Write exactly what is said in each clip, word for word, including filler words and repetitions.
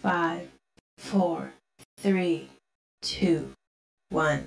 Five, four, three, two, one.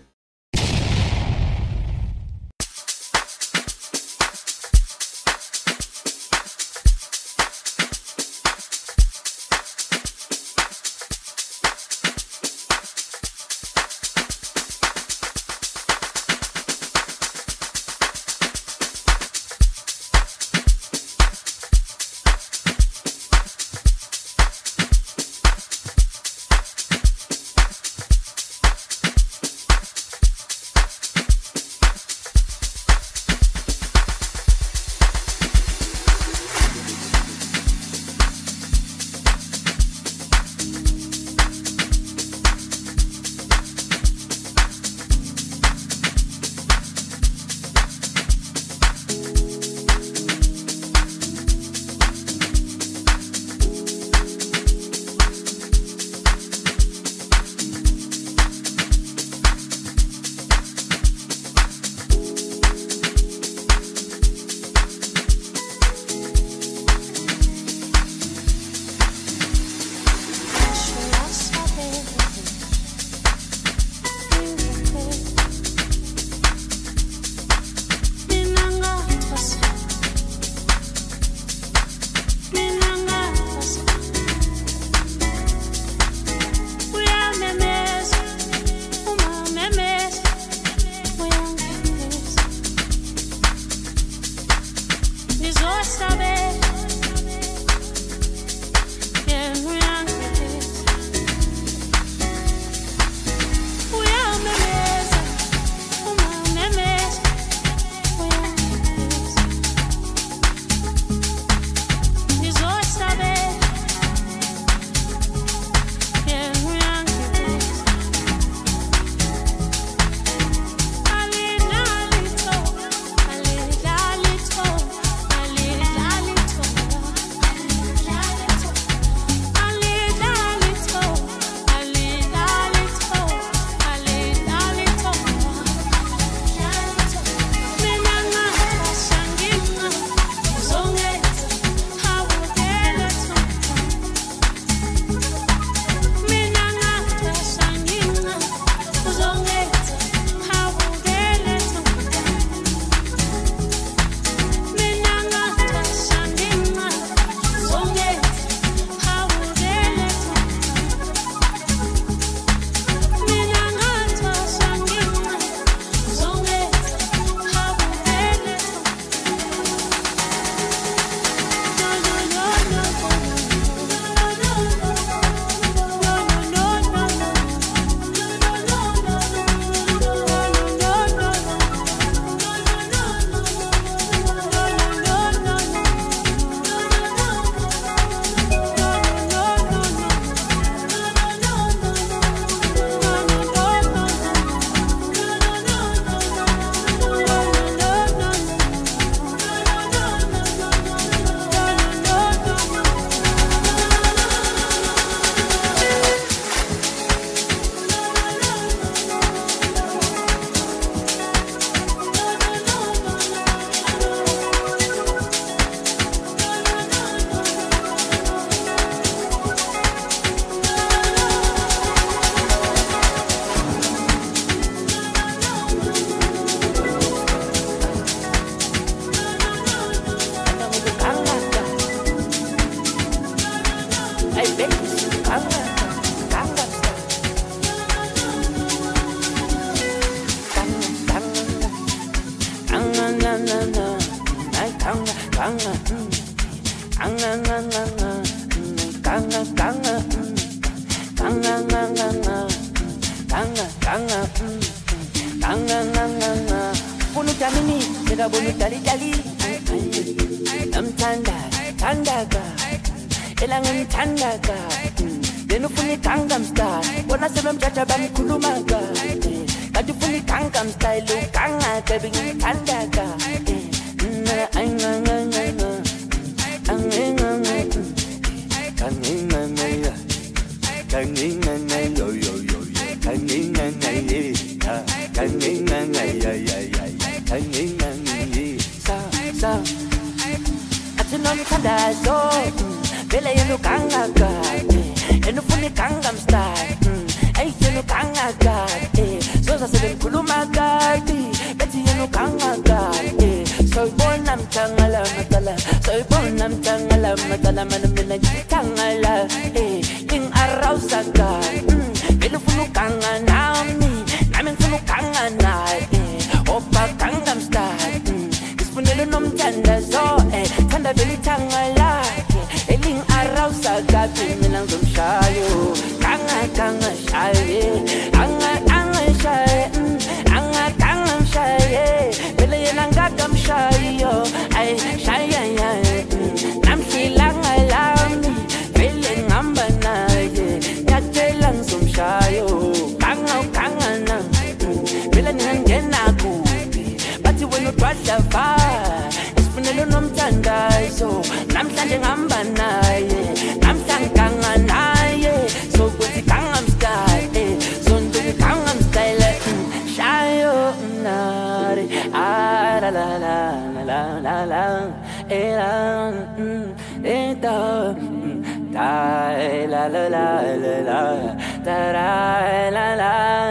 Vela yenu kangaka, enu ngifuna Gangnam Style hey yena ganga gadi soza sebengikhuluma gadi bethi yena ganga gadi soyibona mthangala matala soyibona mthangala matala mana mina ngithangala hey king arouse gadi vele ufuna ganga nami nami ngifuna ganga naye opa Gangnam Style isifunelo nomthandazo eh thanda vele ithangala eling arouse gadi mina ngizomshayo ganga ganga shaye anga anga shaye anga ganga shaye vele yena ngakamshayo ay shaye ya namhlanga lami vele ngamba naye yatela ngizomshayo ganga ganga na vele ngingena kuphi bathi wena udwadla va isifunelo nomthandazo namhlanje ngamba naye namhlanganga naye so kuthi Gangnam Style so nduku Gangnam Style shayo nare ah la la la la la la era eta da la la la la la da la la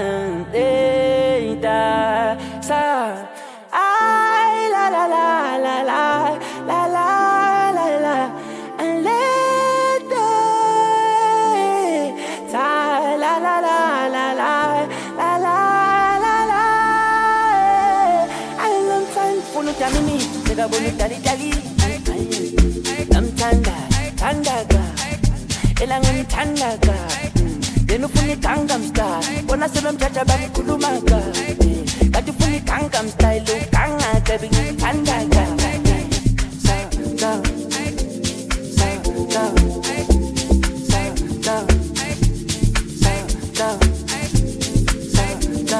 eta sa ay la la la la la la la la la and let ta la la la la la la la la la I love fun for no tamini sega bonu dali dali namthanda thandaga elanga thandaga yena ufuna Gangnam Style bona sebemthatha bamkhulumaga kanti ufuna Gangnam Style uganga baby ngithandaga sa sa sa sa sa sa sa sa sa sa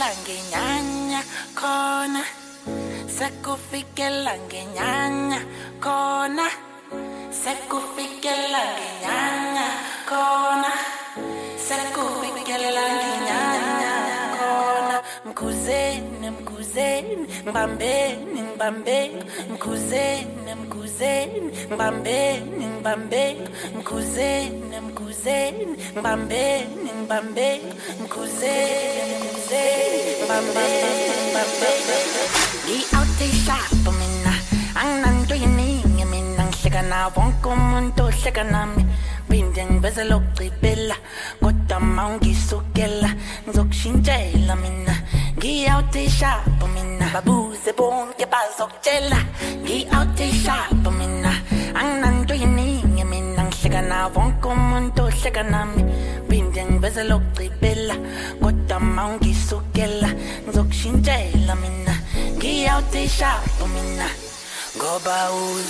ngenyanya khona sekufikela ngenyanya khona sekufikela ngenyanya khona sekufikela ngenyanya khona mkhuzeni mkhuzeni ngibambeni ngibambeni mkhuzeni mkhuzeni ngibambeni ngibambeni mkhuzeni mkhuzeni ngibambeni ngibambeni mkhuzeni mkhuzeni ngibambeni ngibambeni ngi-out eshop mina anginanto yiningi mina ngihleka nawo wonke umuntu ohleka nami phinde ngiveze lokugcibela kodwa ma ungisukela ngizokushintshela mina ngi-out eshop mina babuze bonke bazokutshela ngi-out eshop mina anginanto yiningi mina ngihleka nawo wonke umuntu ohleka nami phinde ngiveze lokugcibela kodwa ma ungisukela ngizokushintshela mina ngi-out eshop mina ngoba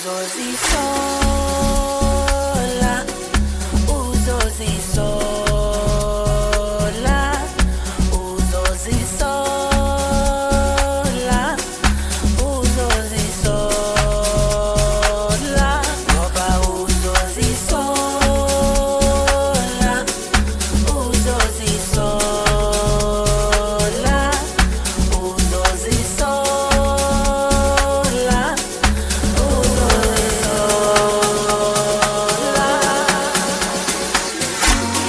uzozisola uzozisola uzozisola uzozisola ngoba uzozisola uzozisola uzozisola uzozisola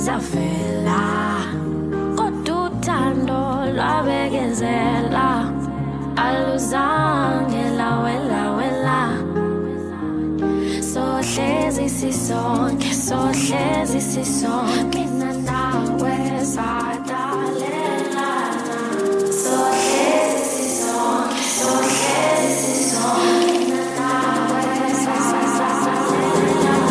zavela kodwa uthando lwabekezela aluzange lawela wela sohlezi sisonke sohlezi sisonke mina nawe sadalelana sohlezi sisonke sohlezi sisonke mina nawe sadalelana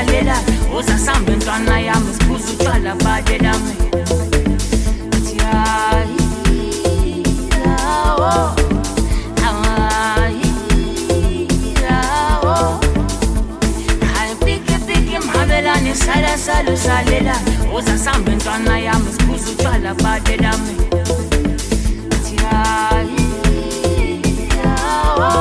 salela uzasamba intwana yami sibuza utshwala badela me athi hayi lawo hayi lawo hayi piki piki mhabelane sala sala salela uzasamba intwana yami sibuza utshwala badela me athi hayi lawo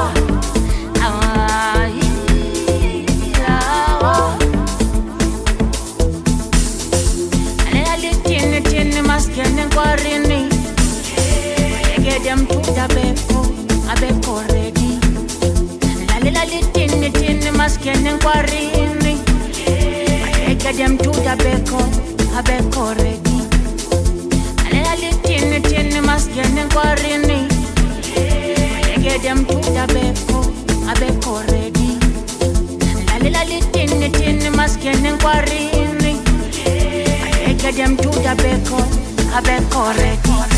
Maskene kwarini Lege dem tuta beko Abeko ready Lalila litini tini maskene kwarini Lege dem tuta beko Abeko ready Lalila litini tini maskene kwarini Lege dem tuta beko Abeko ready Lalila litini tini maskene kwarini Lege dem tuta beko Abe corre, corre,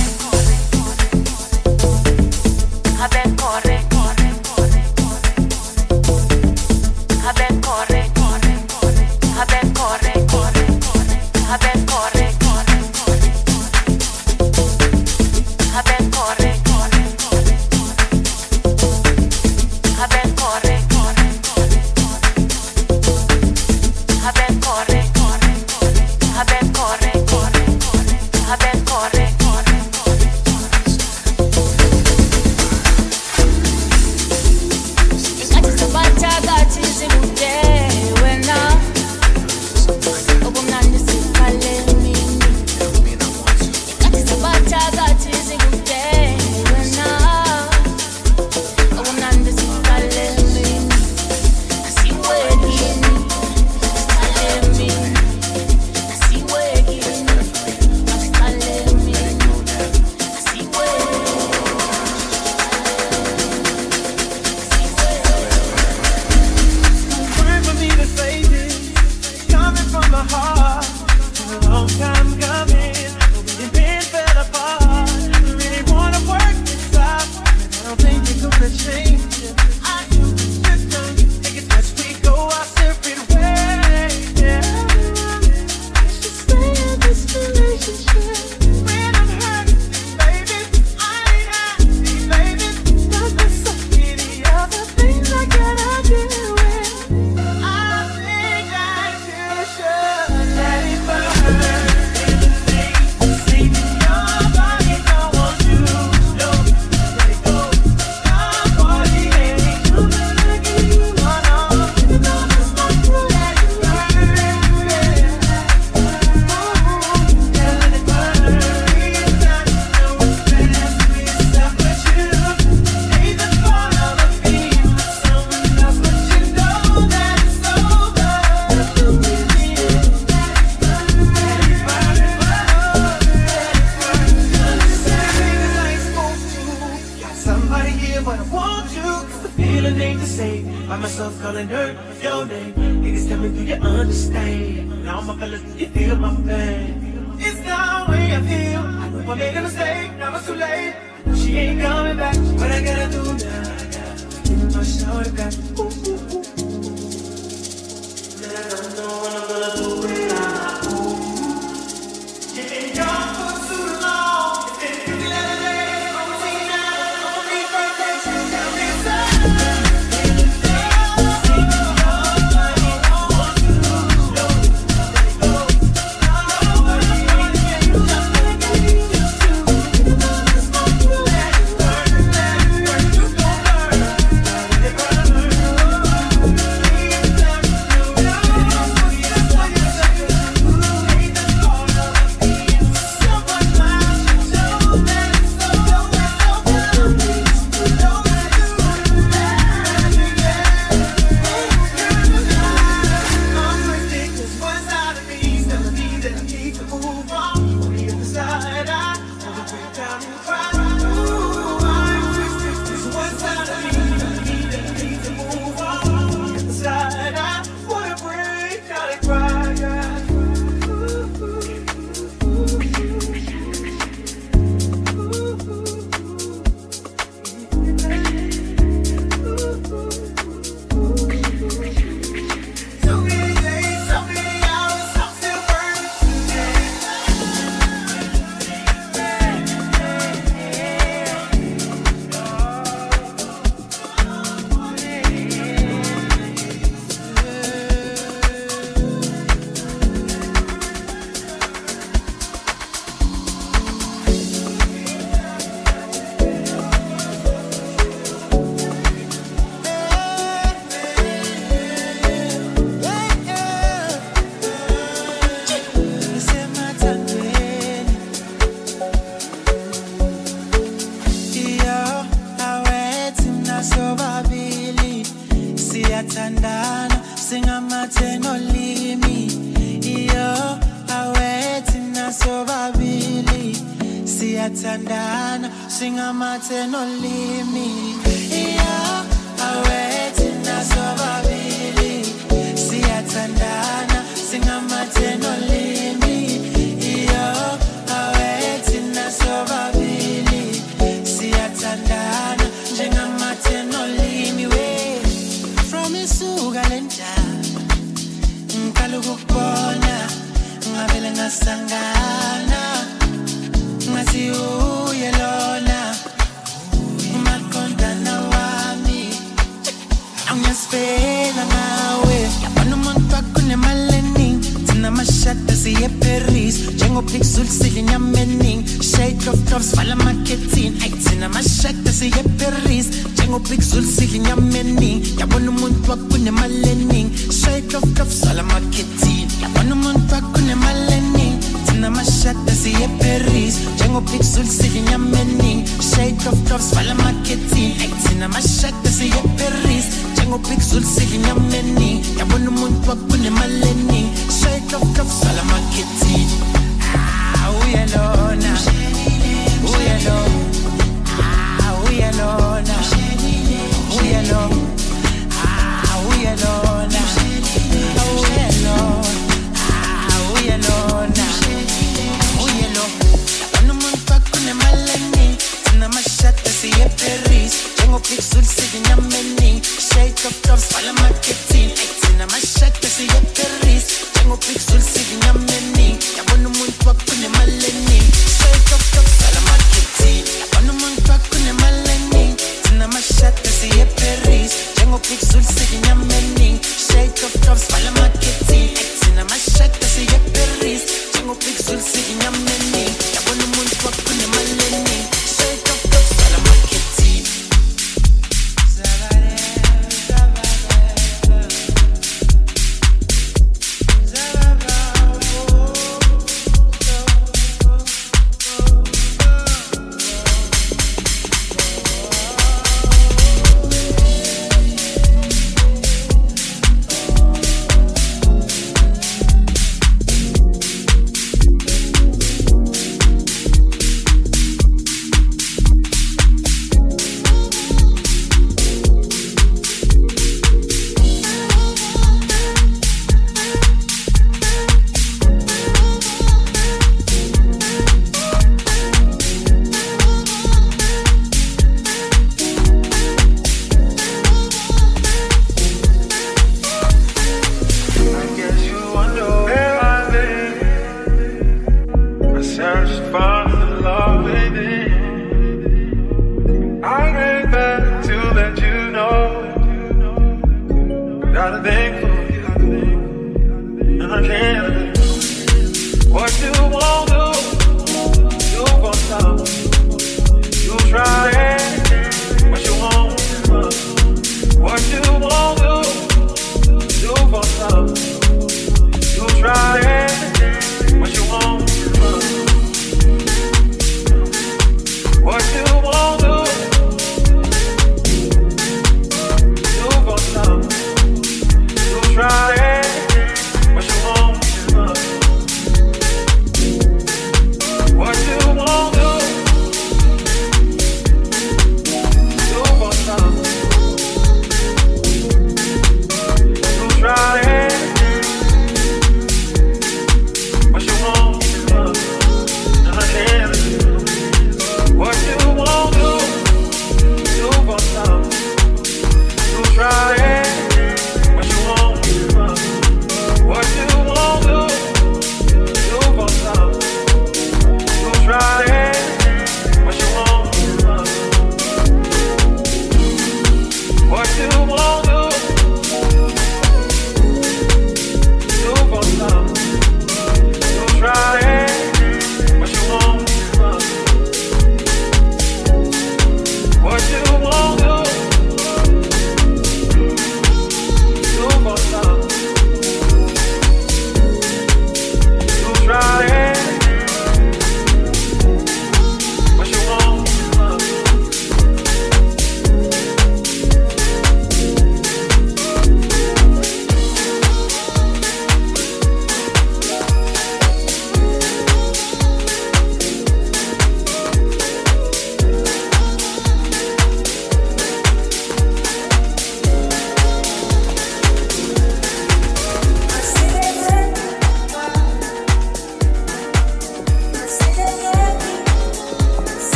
abe corre, corre, abe corre, corre, abe corre, corre, abe corre, corre, abe corre, corre, abe corre, corre, abe corre, corre, abe corre, corre. Abe corre, corre, corre. Ngathi sabathakathi sikude wena Obumnandi siqale mini Ngathi sabathakathi sikude wena Obumnandi siqale mini Asiwekini siqale mini Asiwekini Burn, siyathandana singamathe nolimi yeah awethu nasobabili siyathandana singamathe nolimi yeah awethu nasobabili siyathandana njengamathe nolimi we from isuka lenjalo ngikalo ukubona ngavele ngasangana ngathi uye lona umakondana wami angasifela ngawe yabona umuntu wakunemaleni thina mashada siye Paris njengopixel silinyamening shake of tops vala marketing ay thina mashada siye Paris njengopixel silinyamening yabona umuntu wakunemaleni shake of tops vala marketing yabona umuntu wakunemaleni thina mashada siye Paris njengopixel silinyamening shake of tops vala marketing ay thina mashada siye Paris njengopixel silinyamening yabona umuntu wakunemaleni shake of tops vala marketing ah uyalona uyalona ah uyalona uyalona ah uyalona uyalona ah uyalona uyalona yabona umuntu wakunemaleni thina mashada siye Paris njengopixel silinyamening shake of tops vala marketing ay thina mashada siye Paris njengopixel silinyamening yabona umuntu wakunemaleni shake of tops vala marketing yabona umuntu wakunemaleni thina mashada siye Paris njengopixel silinyamening shake of tops vala marketing ay thina mashada siye Paris njengopixel silinyamening yabona umuntu wakunemaleni shake of tops vala marketing What you want?